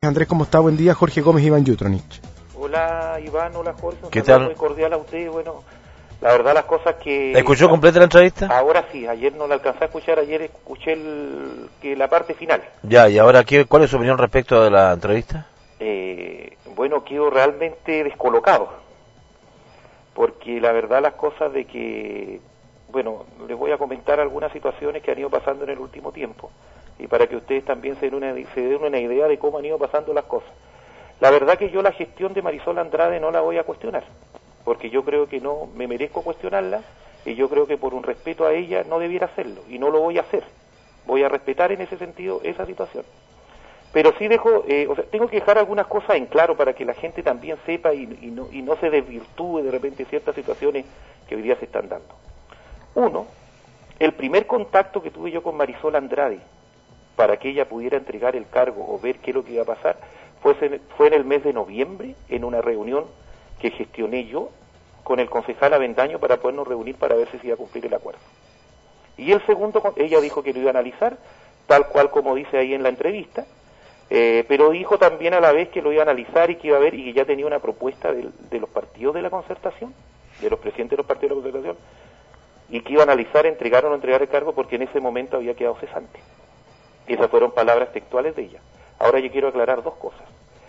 Andrés, ¿cómo está? Buen día. Jorge Gómez, Iván Jutronich. Hola Iván, hola Jorge. ¿Qué tal? Muy cordial a usted. Bueno, la verdad las cosas que... ¿Escuchó completa la entrevista? Ahora sí, ayer no la alcancé a escuchar, ayer escuché la parte final. Ya, y ahora, ¿cuál es su opinión respecto de la entrevista? Bueno, quedo realmente descolocado, porque la verdad las cosas de que... Bueno, les voy a comentar algunas situaciones que han ido pasando en el último tiempo, y para que ustedes también se den una idea de cómo han ido pasando las cosas. La verdad que yo la gestión de Marisol Andrade no la voy a cuestionar, porque yo creo que no me merezco cuestionarla, y yo creo que por un respeto a ella no debiera hacerlo, y no lo voy a hacer. Voy a respetar en ese sentido esa situación. Pero sí tengo que dejar algunas cosas en claro para que la gente también sepa y no se desvirtúe de repente ciertas situaciones que hoy día se están dando. Uno, el primer contacto que tuve yo con Marisol Andrade para que ella pudiera entregar el cargo o ver qué es lo que iba a pasar fue en el mes de noviembre, en una reunión que gestioné yo con el concejal Avendaño para podernos reunir para ver si se iba a cumplir el acuerdo. Y el segundo, ella dijo que lo iba a analizar, tal cual como dice ahí en la entrevista, pero dijo también a la vez que lo iba a analizar y que iba a ver y que ya tenía una propuesta de los partidos de la concertación, de los presidentes de los partidos de la concertación, y que iba a analizar entregar o no entregar el cargo porque en ese momento había quedado cesante. Esas fueron palabras textuales de ella. Ahora yo quiero aclarar dos cosas,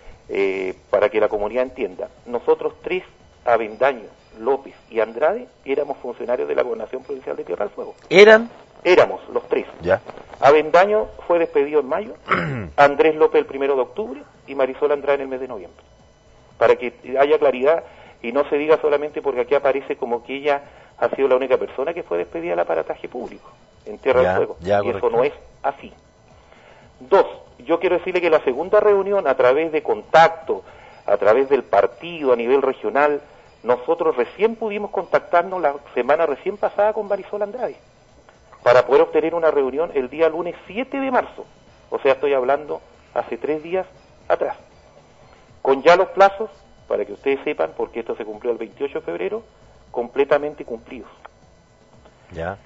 para que la comunidad entienda. Nosotros tres, Avendaño, López y Andrade, éramos funcionarios de la Gobernación Provincial de Tierra del Fuego. ¿Eran? Éramos, los tres. Ya. Avendaño fue despedido en mayo, Andrés López el 1 de octubre y Marisol Andrade en el mes de noviembre. Para que haya claridad y no se diga solamente porque aquí aparece como que ella ha sido la única persona que fue despedida del aparataje público en Tierra del Fuego. Y correcto. Eso no es así. Dos, yo quiero decirle que la segunda reunión a través de contacto, a través del partido a nivel regional, nosotros recién pudimos contactarnos la semana recién pasada con Marisol Andrade para poder obtener una reunión el día lunes 7 de marzo, o sea, estoy hablando hace 3 días atrás, con ya los plazos, para que ustedes sepan, porque esto se cumplió el 28 de febrero, completamente cumplidos. Ya.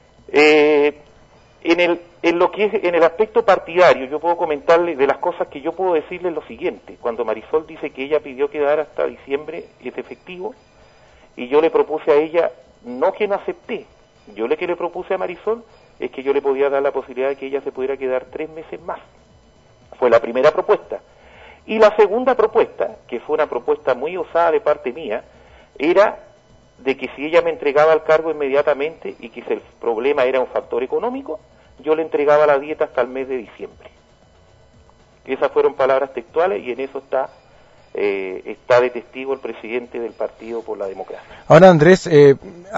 En lo que es en el aspecto partidario, yo puedo comentarles de las cosas que yo puedo decirles lo siguiente. Cuando Marisol dice que ella pidió quedar hasta diciembre, es efectivo, y yo le propuse a ella, no que no acepté, yo que le propuse a Marisol es que yo le podía dar la posibilidad de que ella se pudiera quedar 3 meses más. Fue la primera propuesta. Y la segunda propuesta, que fue una propuesta muy osada de parte mía, era de que si ella me entregaba el cargo inmediatamente y que si el problema era un factor económico, yo le entregaba la dieta hasta el mes de diciembre. Esas fueron palabras textuales y en eso está de testigo el presidente del Partido por la Democracia. Ahora, Andrés, en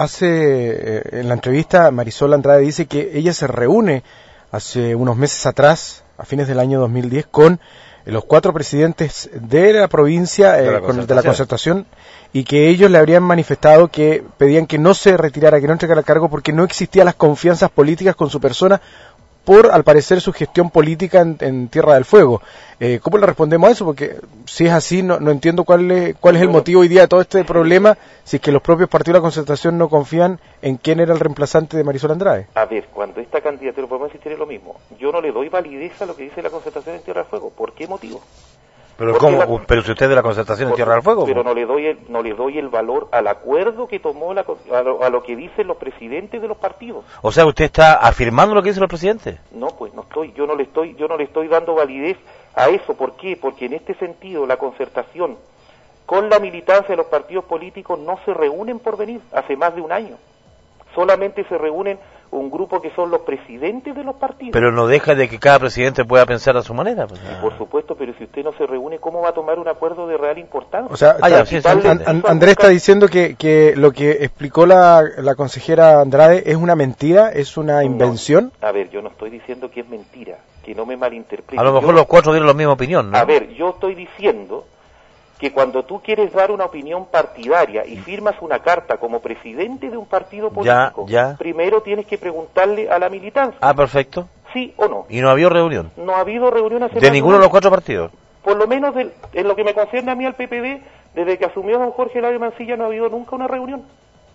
la entrevista Marisol Andrade dice que ella se reúne hace unos meses atrás, a fines del año 2010, con los 4 presidentes de la provincia, de la concertación, y que ellos le habrían manifestado que pedían que no se retirara, que no entregara el cargo porque no existían las confianzas políticas con su persona por, al parecer, su gestión política en Tierra del Fuego. ¿Cómo le respondemos a eso? Porque si es así, no entiendo cuál es el motivo hoy día de todo este problema, si es que los propios partidos de la concertación no confían en quién era el reemplazante de Marisol Andrade. A ver, cuando esta candidatura, podemos insistir en lo mismo, yo no le doy validez a lo que dice la concertación en Tierra del Fuego. ¿Por qué motivo? Pero ¿cómo? Pero si usted es de la concertación en Tierra del Fuego. Pero no le doy el valor al acuerdo que tomó a lo que dicen los presidentes de los partidos. O sea, ¿usted está afirmando lo que dicen los presidentes? No, pues yo no le estoy dando validez a eso. ¿Por qué? Porque en este sentido la concertación con la militancia de los partidos políticos no se reúnen por venir hace más de un año. Solamente se reúnen un grupo que son los presidentes de los partidos. Pero no deja de que cada presidente pueda pensar a su manera. Pues. Sí, por supuesto, pero si usted no se reúne, ¿cómo va a tomar un acuerdo de real importancia? O sea, Andrés está diciendo que lo que explicó la consejera Andrade es una mentira, es una invención. No, a ver, yo no estoy diciendo que es mentira, que no me malinterprete. A lo mejor los 4 tienen la misma opinión, ¿no? A ver, yo estoy diciendo que cuando tú quieres dar una opinión partidaria y firmas una carta como presidente de un partido político, primero tienes que preguntarle a la militancia. Ah, perfecto. ¿Sí o no? ¿Y no ha habido reunión? No ha habido reunión hace ¿De ninguno de los 4 partidos? Por lo menos en lo que me concierne a mí al PPD, desde que asumió don Jorge Eladio Mancilla no ha habido nunca una reunión.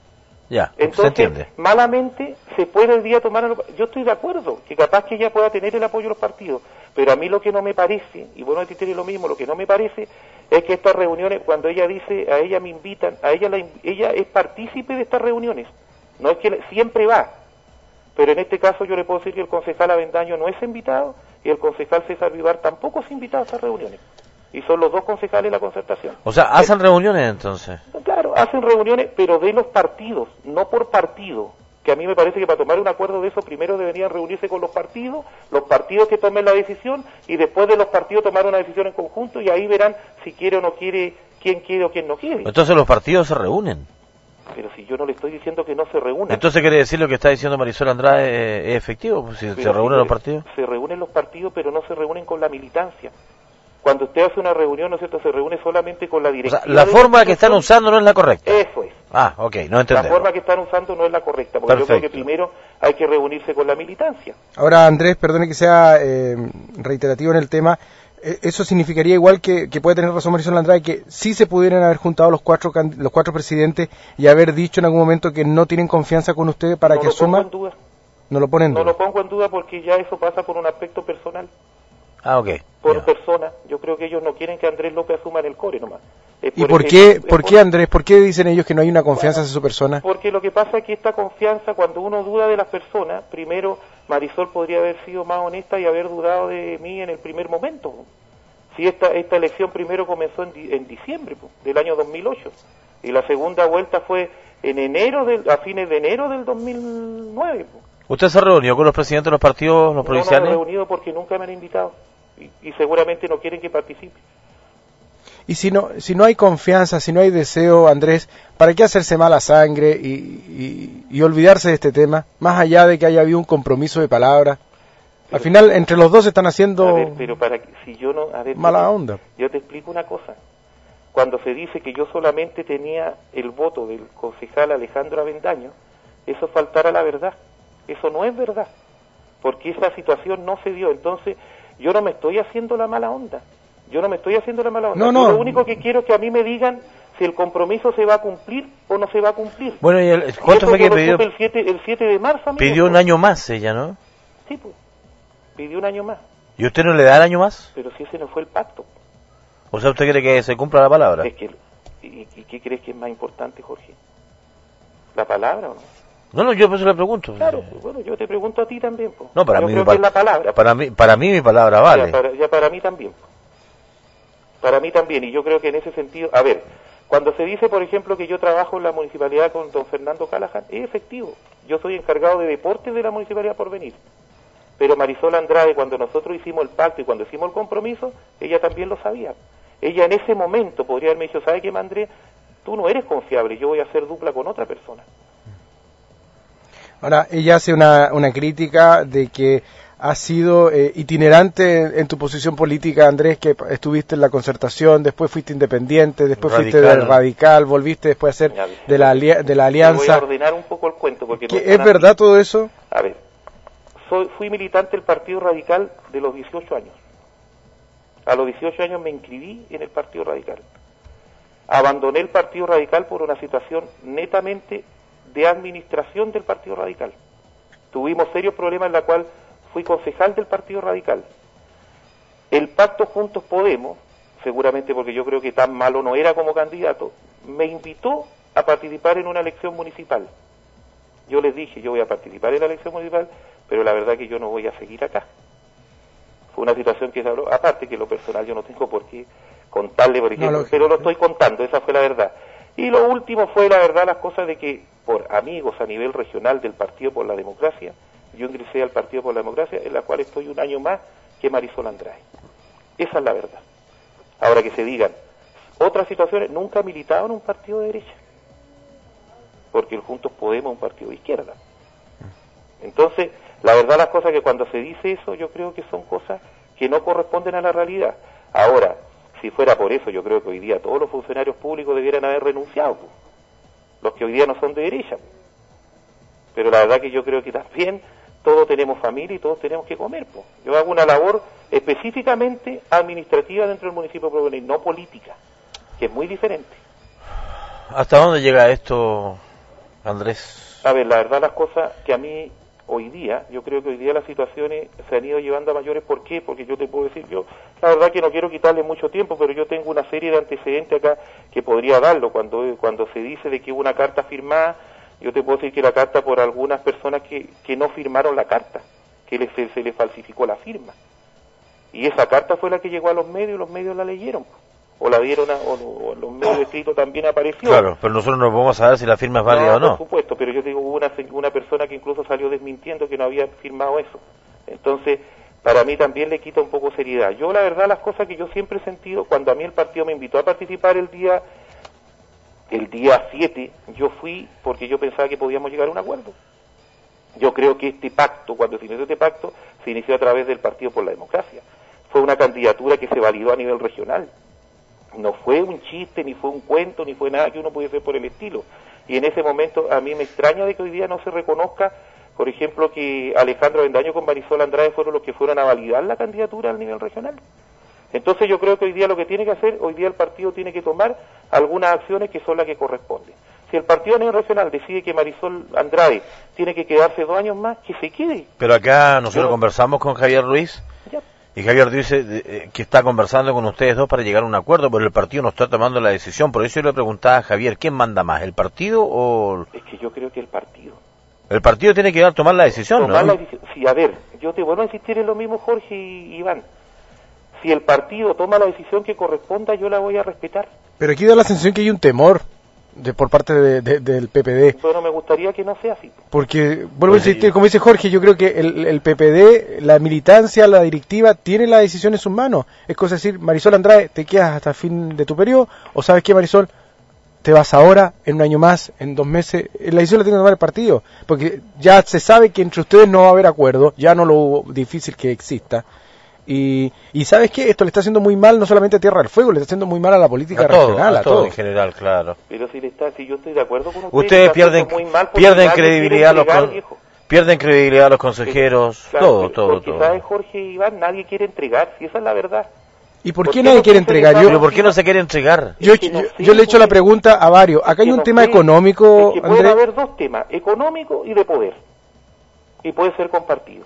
Ya, se Entonces, entiende. malamente se puede el día tomar... Yo estoy de acuerdo, que capaz que ella pueda tener el apoyo de los partidos, pero a mí lo que no me parece, y bueno, a ti tiene lo mismo, lo que no me parece es que estas reuniones, cuando ella dice, a ella me invitan, a ella ella es partícipe de estas reuniones, no es que siempre va, pero en este caso yo le puedo decir que el concejal Avendaño no es invitado, y el concejal César Vivar tampoco es invitado a estas reuniones, y son los dos concejales de la concertación. O sea, ¿hacen reuniones entonces? Claro, hacen reuniones, pero de los partidos, no por partido, que a mí me parece que para tomar un acuerdo de eso primero deberían reunirse con los partidos que tomen la decisión, y después de los partidos tomar una decisión en conjunto, y ahí verán si quiere o no quiere, quién quiere o quién no quiere. Entonces los partidos se reúnen. Pero si yo no le estoy diciendo que no se reúnan. Entonces quiere decir lo que está diciendo Marisol Andrade es efectivo, pues, si se reúnen los partidos. Se reúnen los partidos, pero no se reúnen con la militancia. Cuando usted hace una reunión, ¿no es cierto?, se reúne solamente con la directiva. O sea, la forma que están usando no es la correcta. Eso es. Ah, ok, no entendemos. La forma que están usando no es la correcta, porque Perfecto. yo creo que primero hay que reunirse con la militancia. Ahora, Andrés, perdone que sea reiterativo en el tema, eso significaría igual que puede tener razón Marisol Andrade, que sí se pudieran haber juntado los cuatro presidentes y haber dicho en algún momento que no tienen confianza con usted para que asuma. No lo pongo en duda. No lo ponen en duda. No lo pongo en duda porque ya eso pasa por un aspecto personal. Ah, ok. Por Ya. persona. Yo creo que ellos no quieren que Andrés López asuma en el core nomás. ¿Y por qué, Andrés? ¿Por qué dicen ellos que no hay una confianza hacia su persona? Porque lo que pasa es que esta confianza, cuando uno duda de las personas, primero Marisol podría haber sido más honesta y haber dudado de mí en el primer momento. Si esta elección primero comenzó en diciembre del año 2008 y la segunda vuelta fue a fines de enero del 2009. ¿Usted se reunió con los presidentes de los partidos, los provinciales? No me he reunido porque nunca me han invitado y seguramente no quieren que participe. Y si no hay confianza, si no hay deseo, Andrés, ¿para qué hacerse mala sangre y olvidarse de este tema? Más allá de que haya habido un compromiso de palabra. Al final, entre los dos están haciendo mala onda. Yo te explico una cosa. Cuando se dice que yo solamente tenía el voto del concejal Alejandro Avendaño, eso faltará la verdad. Eso no es verdad, porque esa situación no se dio. Entonces, yo no me estoy haciendo la mala onda. No. Yo lo único que quiero es que a mí me digan si el compromiso se va a cumplir o no se va a cumplir. Bueno, ¿y cuánto fue que pidió? El 7 de marzo, amigo. Pidió un año más ella, ¿no? Sí, pues. Pidió un año más. ¿Y usted no le da el año más? Pero si ese no fue el pacto. O sea, ¿usted quiere que se cumpla la palabra? Es que, ¿y qué crees que es más importante, Jorge? ¿La palabra o no? No, yo por eso le pregunto. Claro, bueno, yo te pregunto a ti también, po. No, para yo mí creo que es la palabra. Para mí mi palabra vale. Ya para mí también. Para mí también, y yo creo que en ese sentido, a ver, cuando se dice, por ejemplo, que yo trabajo en la municipalidad con don Fernando Callahan, es efectivo. Yo soy encargado de deportes de la municipalidad por venir. Pero Marisol Andrade, cuando nosotros hicimos el pacto y cuando hicimos el compromiso, ella también lo sabía. Ella en ese momento podría haberme dicho, ¿sabe qué, Andrés? Tú no eres confiable, yo voy a hacer dupla con otra persona. Ahora, ella hace una crítica de que has sido itinerante en tu posición política, Andrés, que estuviste en la Concertación, después fuiste independiente, después fuiste del Radical, volviste después a ser de la Alianza. Voy a ordenar un poco el cuento. Porque no ¿Es verdad todo eso? A ver, fui militante del Partido Radical de los 18 años. A los 18 años me inscribí en el Partido Radical. Abandoné el Partido Radical por una situación netamente de administración del Partido Radical. Tuvimos serios problemas en la cual fui concejal del Partido Radical. El pacto Juntos Podemos, seguramente porque yo creo que tan malo no era como candidato, me invitó a participar en una elección municipal. Yo les dije, yo voy a participar en la elección municipal, pero la verdad que yo no voy a seguir acá. Fue una situación que se habló, aparte que lo personal yo no tengo por qué contarle, por ejemplo, pero lo estoy contando, esa fue la verdad. Y lo último fue, la verdad, las cosas de que por amigos a nivel regional del Partido por la Democracia, yo ingresé al Partido por la Democracia, en la cual estoy un año más que Marisol Andrade. Esa es la verdad. Ahora que se digan otras situaciones, nunca he militado en un partido de derecha, porque el Juntos Podemos es un partido de izquierda. Entonces, la verdad, las cosas que cuando se dice eso, yo creo que son cosas que no corresponden a la realidad. Ahora, si fuera por eso, yo creo que hoy día todos los funcionarios públicos debieran haber renunciado, pues, los que hoy día no son de derecha. Pero la verdad que yo creo que también todos tenemos familia y todos tenemos que comer, pues. Yo hago una labor específicamente administrativa dentro del municipio de Provenir, no política, que es muy diferente. ¿Hasta dónde llega esto Andrés? A ver, la verdad las cosas que a mí hoy día, yo creo que hoy día las situaciones se han ido llevando a mayores. ¿Por qué? Porque yo te puedo decir, yo la verdad que no quiero quitarle mucho tiempo, pero yo tengo una serie de antecedentes acá que podría darlo. Cuando se dice de que hubo una carta firmada, yo te puedo decir que la carta por algunas personas que no firmaron la carta, que se les falsificó la firma. Y esa carta fue la que llegó a los medios y los medios la leyeron. O la dieron o los medios escritos también apareció. Claro, pero nosotros no podemos saber si la firma es válida o no. Por supuesto, pero yo digo, hubo una persona que incluso salió desmintiendo que no había firmado eso. Entonces, para mí también le quita un poco seriedad. Yo, la verdad, las cosas que yo siempre he sentido, cuando a mí el partido me invitó a participar el día 7, yo fui porque yo pensaba que podíamos llegar a un acuerdo. Yo creo que este pacto, cuando se inició este pacto, se inició a través del Partido por la Democracia. Fue una candidatura que se validó a nivel regional. No fue un chiste, ni fue un cuento, ni fue nada que uno pudiese hacer por el estilo. Y en ese momento a mí me extraña de que hoy día no se reconozca, por ejemplo, que Alejandro Avendaño con Marisol Andrade fueron los que fueron a validar la candidatura al nivel regional. Entonces yo creo que hoy día lo que tiene que hacer, hoy día el partido tiene que tomar algunas acciones que son las que corresponden. Si el partido a nivel regional decide que Marisol Andrade tiene que quedarse 2 años más, que se quede. Pero acá nosotros conversamos con Javier Ruiz. Ya. Y Javier dice que está conversando con ustedes dos para llegar a un acuerdo, pero el partido no está tomando la decisión. Por eso yo le preguntaba a Javier, ¿quién manda más, el partido o...? Es que yo creo que el partido. El partido tiene que tomar la decisión, tomar ¿no? Sí, a ver, yo te vuelvo a insistir en lo mismo, Jorge y Iván. Si el partido toma la decisión que corresponda, yo la voy a respetar. Pero aquí da la sensación que hay un temor por parte del PPD. Bueno, me gustaría que no sea así. Porque, vuelvo a insistir, como dice Jorge, yo creo que el PPD, la militancia, la directiva, tiene la decisión en sus manos. Es cosa de decir, Marisol Andrade, ¿te quedas hasta el fin de tu periodo? ¿O sabes qué, Marisol? Te vas ahora, en un año más, en 2 meses. La decisión la tiene que tomar el partido. Porque ya se sabe que entre ustedes no va a haber acuerdo, ya no lo difícil que exista. Y ¿sabes qué? Esto le está haciendo muy mal no solamente a Tierra del Fuego, le está haciendo muy mal a la política regional, a todo en general, claro. Pero si yo estoy de acuerdo con ustedes pierden credibilidad pierden credibilidad a los consejeros, claro, todo. ¿Sabes, Jorge y Iván? Nadie quiere entregar, si esa es la verdad. ¿Y por qué nadie quiere entregar? ¿Pero por qué no se quiere entregar? Yo le he hecho la pregunta a varios. Acá hay un tema económico, es que puede haber 2 temas, económico y de poder. Y puede ser compartido.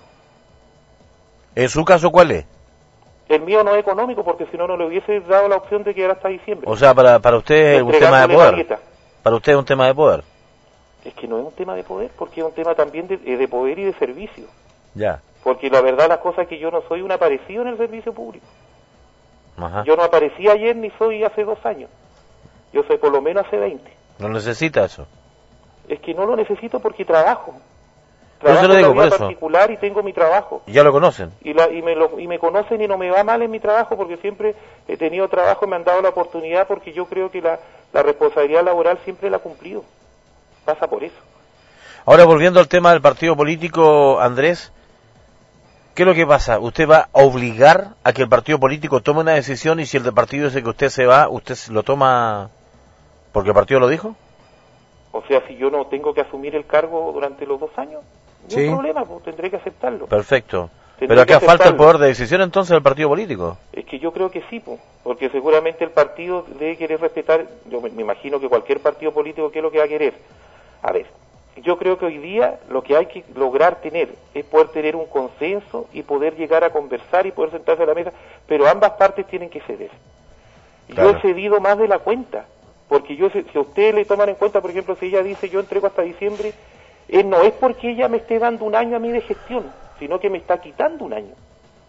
¿En su caso cuál es? El mío no es económico, porque si no, no le hubiese dado la opción de quedar hasta diciembre. O sea, para usted es un tema de poder. Para usted es un tema de poder. Es que no es un tema de poder, porque es un tema también de poder y de servicio. Ya. Porque la verdad, las cosas es que yo no soy un aparecido en el servicio público. Ajá. Yo no aparecí ayer ni soy hace 2 años. Yo soy por lo menos hace 20. ¿No necesita eso? Es que no lo necesito porque trabajo. Trabajo en vida particular y tengo mi trabajo. ¿Ya lo conocen? Y me conocen y no me va mal en mi trabajo, porque siempre he tenido trabajo, me han dado la oportunidad, porque yo creo que la responsabilidad laboral siempre la he cumplido. Pasa por eso. Ahora, volviendo al tema del partido político, Andrés, ¿qué es lo que pasa? ¿Usted va a obligar a que el partido político tome una decisión y si el partido dice que usted se va, usted lo toma porque el partido lo dijo? O sea, si yo no tengo que asumir el cargo durante los 2 años, no hay problema, pues tendré que aceptarlo. Perfecto. Pero acá falta el poder de decisión entonces del partido político. Es que yo creo que sí, pues, porque seguramente el partido debe querer respetar, yo me imagino que cualquier partido político, ¿qué es lo que va a querer? A ver, yo creo que hoy día lo que hay que lograr tener es poder tener un consenso y poder llegar a conversar y poder sentarse a la mesa, pero ambas partes tienen que ceder. Claro. Yo he cedido más de la cuenta, porque si a ustedes le toman en cuenta, por ejemplo, si ella dice yo entrego hasta diciembre, no es porque ella me esté dando 1 año a mí de gestión, sino que me está quitando 1 año.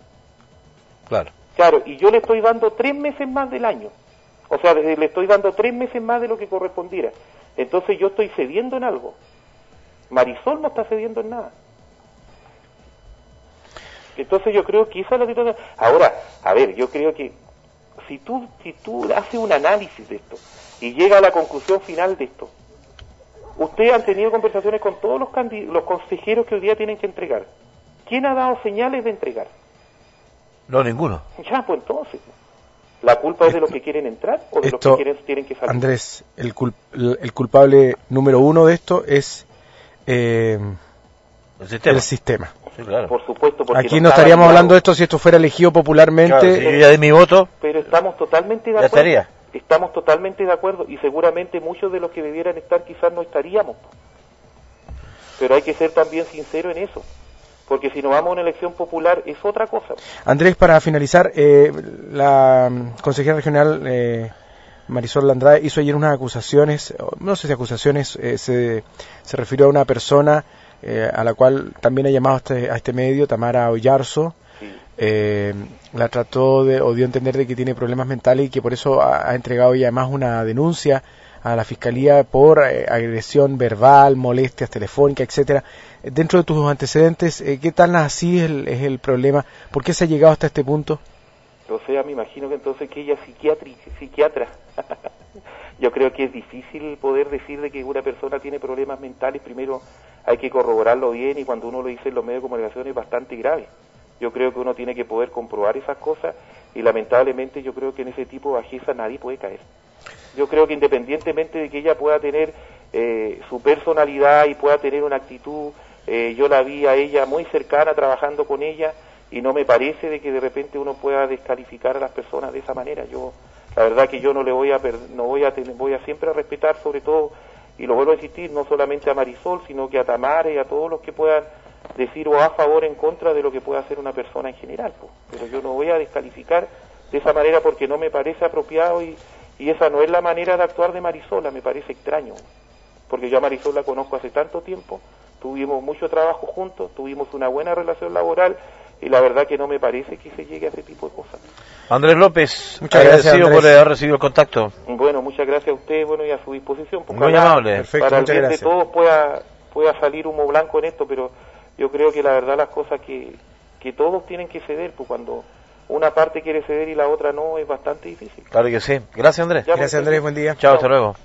Claro, y yo le estoy dando 3 meses más del año. O sea, le estoy dando 3 meses más de lo que correspondiera. Entonces yo estoy cediendo en algo. Marisol no está cediendo en nada. Entonces yo creo que esa es la situación. Ahora, a ver, yo creo que si tú haces un análisis de esto y llega a la conclusión final de esto, ustedes han tenido conversaciones con todos los consejeros que hoy día tienen que entregar. ¿Quién ha dado señales de entregar? No, ninguno. Ya, pues entonces, ¿la culpa es de los que quieren entrar o de los que tienen que salir? Andrés, el culpable número 1 de esto es el sistema. Sí, claro. Por supuesto, porque aquí no estaríamos hablando de esto si esto fuera elegido popularmente. Claro, si yo ya di mi voto. Pero estamos totalmente de acuerdo. Estamos totalmente de acuerdo y seguramente muchos de los que debieran estar quizás no estaríamos. pero hay que ser también sincero en eso, porque si nos vamos a una elección popular es otra cosa. Andrés, para finalizar, la consejera regional Marisol Andrade hizo ayer unas acusaciones, no sé si acusaciones, se refirió a una persona a la cual también ha llamado a este medio, Tamara Oyarzo. La trató o dio a entender de que tiene problemas mentales y que por eso ha entregado ya además una denuncia a la Fiscalía por agresión verbal, molestias telefónicas, etcétera. Dentro de tus antecedentes, ¿qué tan así es el problema? ¿Por qué se ha llegado hasta este punto? O sea, me imagino que entonces que ella es psiquiatra. Yo creo que es difícil poder decir de que una persona tiene problemas mentales. Primero hay que corroborarlo bien, y cuando uno lo dice en los medios de comunicación es bastante grave. Yo creo que uno tiene que poder comprobar esas cosas, y lamentablemente yo creo que en ese tipo de bajeza nadie puede caer. Yo creo que independientemente de que ella pueda tener su personalidad y pueda tener una actitud, yo la vi a ella muy cercana trabajando con ella, y no me parece de que de repente uno pueda descalificar a las personas de esa manera. Yo, la verdad que yo no le voy a siempre a respetar, sobre todo, y lo vuelvo a insistir, no solamente a Marisol, sino que a Tamara y a todos los que puedan decir o a favor o en contra de lo que pueda hacer una persona en general, pues. Pero yo no voy a descalificar de esa manera porque no me parece apropiado, y esa no es la manera de actuar de Marisola, me parece extraño, porque yo a Marisol la conozco hace tanto tiempo, tuvimos mucho trabajo juntos, tuvimos una buena relación laboral, y la verdad que no me parece que se llegue a ese tipo de cosas. Andrés López, muchas gracias, agradecido Andrés, por haber recibido el contacto. Bueno, muchas gracias a usted, bueno, y a su disposición. Muy amable. Perfecto, para el muchas bien gracias. de todos pueda salir humo blanco en esto, pero yo creo que la verdad las cosas que todos tienen que ceder, pues cuando una parte quiere ceder y la otra no, es bastante difícil. Claro que sí. Gracias, Andrés. Gracias, Andrés, buen día. Chao, hasta luego.